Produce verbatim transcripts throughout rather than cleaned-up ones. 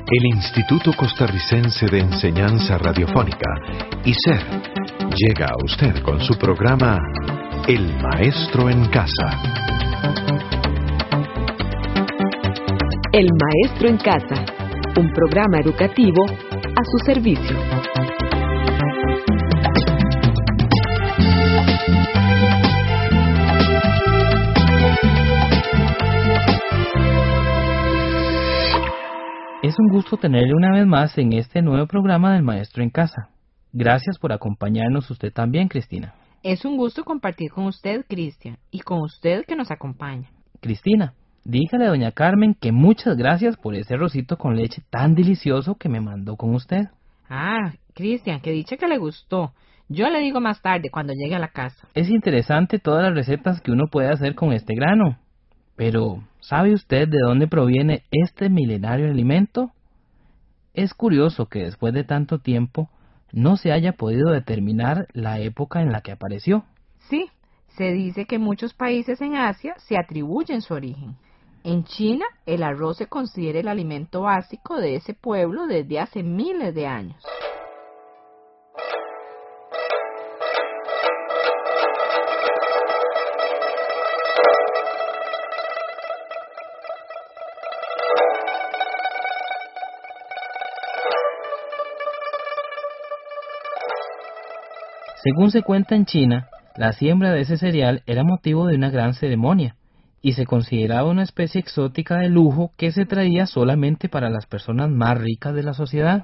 El Instituto Costarricense de Enseñanza Radiofónica, I C E R, llega a usted con su programa El Maestro en Casa. El Maestro en Casa, un programa educativo a su servicio. Es un gusto tenerle una vez más en este nuevo programa del Maestro en Casa. Gracias por acompañarnos usted también, Cristina. Es un gusto compartir con usted, Cristian, y con usted que nos acompaña. Cristina, dígale a doña Carmen que muchas gracias por ese arrocito con leche tan delicioso que me mandó con usted. Ah, Cristian, que dicha que le gustó. Yo le digo más tarde cuando llegue a la casa. Es interesante todas las recetas que uno puede hacer con este grano. Pero, ¿sabe usted de dónde proviene este milenario alimento? Es curioso que después de tanto tiempo no se haya podido determinar la época en la que apareció. Sí, se dice que muchos países en Asia se atribuyen su origen. En China, el arroz se considera el alimento básico de ese pueblo desde hace miles de años. Según se cuenta en China, la siembra de ese cereal era motivo de una gran ceremonia y se consideraba una especie exótica de lujo que se traía solamente para las personas más ricas de la sociedad.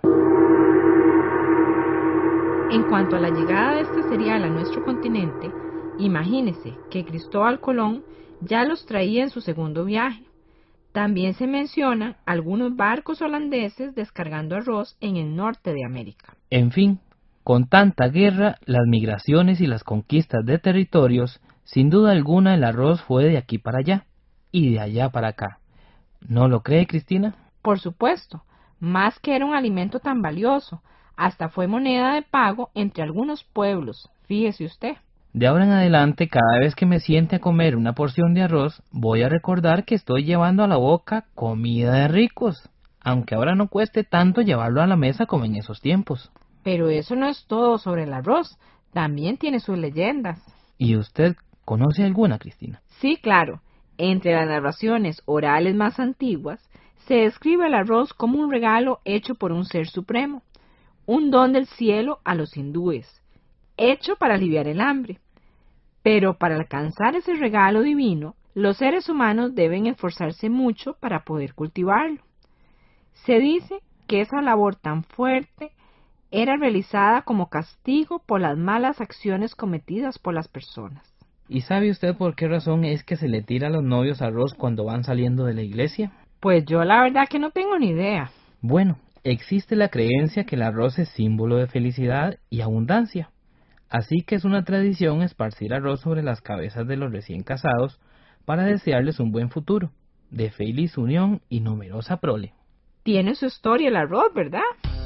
En cuanto a la llegada de este cereal a nuestro continente, imagínese que Cristóbal Colón ya los traía en su segundo viaje. También se mencionan algunos barcos holandeses descargando arroz en el norte de América. En fin, con tanta guerra, las migraciones y las conquistas de territorios, sin duda alguna el arroz fue de aquí para allá y de allá para acá. ¿No lo cree, Cristina? Por supuesto, más que era un alimento tan valioso, hasta fue moneda de pago entre algunos pueblos, fíjese usted. De ahora en adelante, cada vez que me siente a comer una porción de arroz, voy a recordar que estoy llevando a la boca comida de ricos, aunque ahora no cueste tanto llevarlo a la mesa como en esos tiempos. Pero eso no es todo sobre el arroz, también tiene sus leyendas. ¿Y usted conoce alguna, Cristina? Sí, claro. Entre las narraciones orales más antiguas, se describe el arroz como un regalo hecho por un ser supremo, un don del cielo a los hindúes, hecho para aliviar el hambre. Pero para alcanzar ese regalo divino, los seres humanos deben esforzarse mucho para poder cultivarlo. Se dice que esa labor tan fuerte era realizada como castigo por las malas acciones cometidas por las personas. ¿Y sabe usted por qué razón es que se le tira a los novios arroz cuando van saliendo de la iglesia? Pues yo la verdad que no tengo ni idea. Bueno, existe la creencia que el arroz es símbolo de felicidad y abundancia. Así que es una tradición esparcir arroz sobre las cabezas de los recién casados para desearles un buen futuro, de feliz unión y numerosa prole. Tiene su historia el arroz, ¿verdad?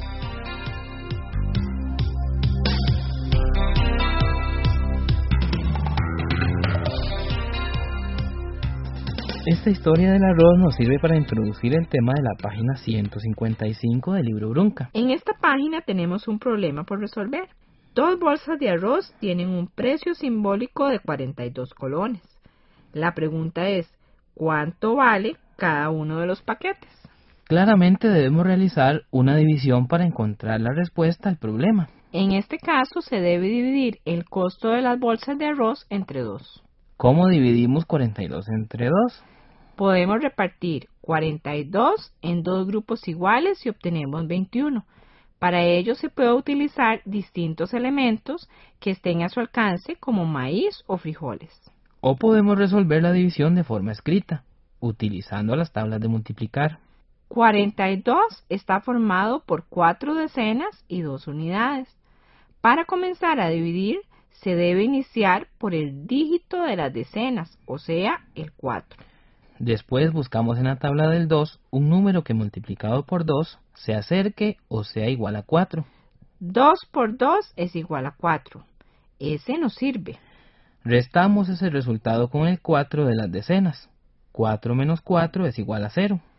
Esta historia del arroz nos sirve para introducir el tema de la página ciento cincuenta y cinco del libro Brunca. En esta página tenemos un problema por resolver. Dos bolsas de arroz tienen un precio simbólico de cuarenta y dos colones. La pregunta es, ¿cuánto vale cada uno de los paquetes? Claramente debemos realizar una división para encontrar la respuesta al problema. En este caso se debe dividir el costo de las bolsas de arroz entre dos. ¿Cómo dividimos cuarenta y dos entre dos? Podemos repartir cuarenta y dos en dos grupos iguales y obtenemos veintiuno. Para ello se puede utilizar distintos elementos que estén a su alcance como maíz o frijoles. O podemos resolver la división de forma escrita, utilizando las tablas de multiplicar. cuarenta y dos está formado por cuatro decenas y dos unidades. Para comenzar a dividir, se debe iniciar por el dígito de las decenas, o sea, el cuatro. Después buscamos en la tabla del dos un número que multiplicado por dos se acerque o sea igual a cuatro. dos por dos es igual a cuatro. Ese nos sirve. Restamos ese resultado con el cuatro de las decenas. cuatro menos cuatro es igual a cero.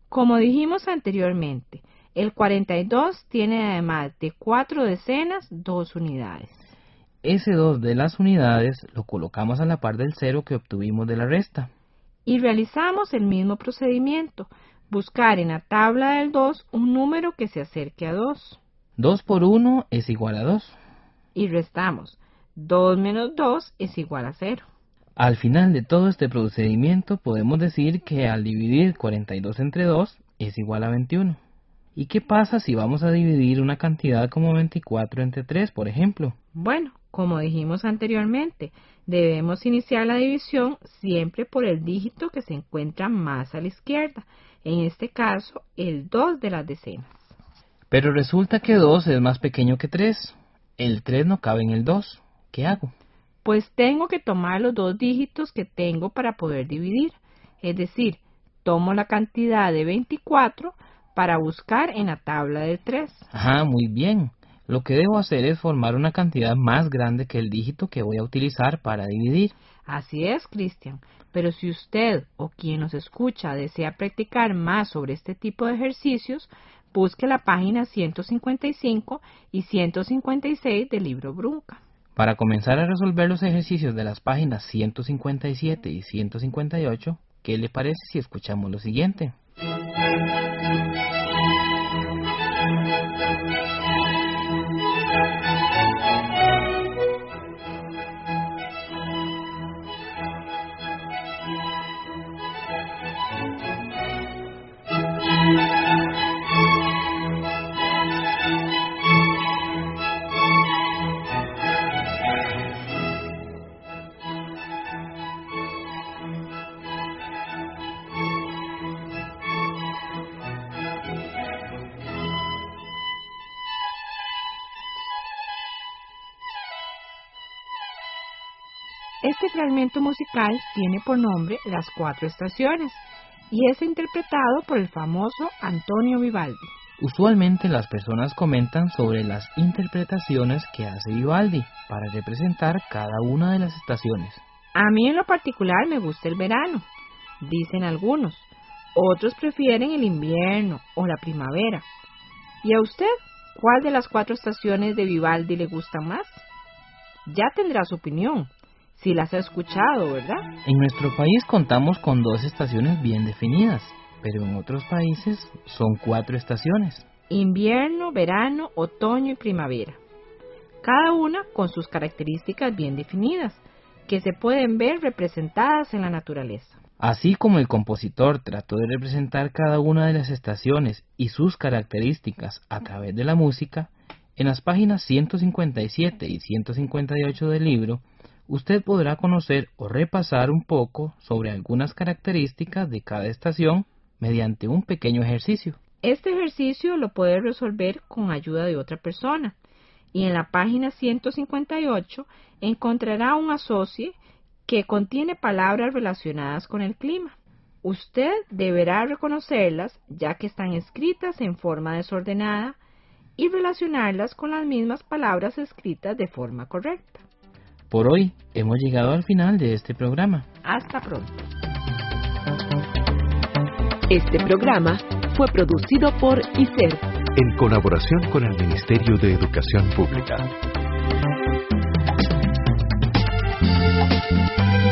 Como dijimos anteriormente, el cuarenta y dos tiene además de cuatro decenas, dos unidades. Ese dos de las unidades lo colocamos a la par del cero que obtuvimos de la resta. Y realizamos el mismo procedimiento, buscar en la tabla del dos un número que se acerque a dos. dos por uno es igual a dos. Y restamos, dos menos dos es igual a cero. Al final de todo este procedimiento podemos decir que al dividir cuarenta y dos entre dos es igual a veintiuno. ¿Y qué pasa si vamos a dividir una cantidad como veinticuatro entre tres, por ejemplo? Bueno, como dijimos anteriormente, debemos iniciar la división siempre por el dígito que se encuentra más a la izquierda, en este caso el dos de las decenas. Pero resulta que dos es más pequeño que tres. El tres no cabe en el dos. ¿Qué hago? Pues tengo que tomar los dos dígitos que tengo para poder dividir. Es decir, tomo la cantidad de veinticuatro para buscar en la tabla del tres. Ajá, muy bien. Lo que debo hacer es formar una cantidad más grande que el dígito que voy a utilizar para dividir. Así es, Cristian. Pero si usted o quien nos escucha desea practicar más sobre este tipo de ejercicios, busque la página ciento cincuenta y cinco y ciento cincuenta y seis del libro Brunca. Para comenzar a resolver los ejercicios de las páginas ciento cincuenta y siete y ciento cincuenta y ocho, ¿qué le parece si escuchamos lo siguiente? Este fragmento musical tiene por nombre Las Cuatro Estaciones y es interpretado por el famoso Antonio Vivaldi. Usualmente las personas comentan sobre las interpretaciones que hace Vivaldi para representar cada una de las estaciones. A mí en lo particular me gusta el verano, dicen algunos. Otros prefieren el invierno o la primavera. ¿Y a usted cuál de las cuatro estaciones de Vivaldi le gusta más? Ya tendrá su opinión, si las ha escuchado, ¿verdad? En nuestro país contamos con dos estaciones bien definidas, pero en otros países son cuatro estaciones. Invierno, verano, otoño y primavera. Cada una con sus características bien definidas, que se pueden ver representadas en la naturaleza. Así como el compositor trató de representar cada una de las estaciones y sus características a través de la música, en las páginas ciento cincuenta y siete y ciento cincuenta y ocho del libro, usted podrá conocer o repasar un poco sobre algunas características de cada estación mediante un pequeño ejercicio. Este ejercicio lo puede resolver con ayuda de otra persona, y en la página ciento cincuenta y ocho encontrará un asocie que contiene palabras relacionadas con el clima. Usted deberá reconocerlas ya que están escritas en forma desordenada y relacionarlas con las mismas palabras escritas de forma correcta. Por hoy hemos llegado al final de este programa. Hasta pronto. Este programa fue producido por I C E R en colaboración con el Ministerio de Educación Pública.